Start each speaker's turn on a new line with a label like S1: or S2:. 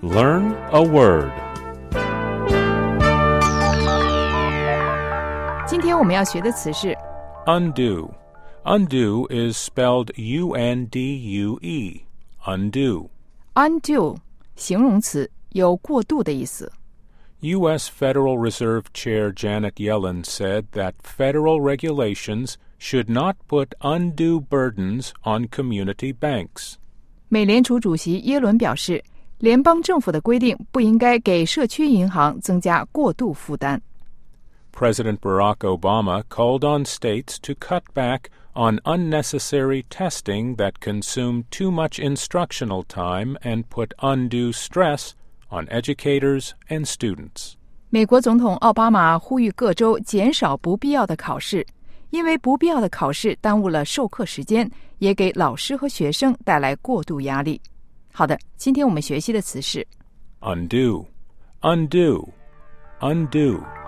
S1: Learn a word.
S2: 今天我们要学的词是
S1: Undo. Undo is spelled U-N-D-U-E. Undo.
S2: undo 形容词，有过度的意思。
S1: U.S. Federal Reserve Chair Janet Yellen said that federal regulations should not put undue burdens on community banks.
S2: 美联储主席耶伦表示，联邦政府的规定不应该给社区银行增加过度负担。
S1: President Barack Obama called on states to cut back on unnecessary testing that consumed too much instructional time and put undue stress on educators and students.
S2: 美国总统奥巴马呼吁各州减少不必要的考试，因为不必要的考试耽误了授课时间，也给老师和学生带来过度压力。好的，今天我们学习的词是
S1: Undo. Undo. Undo.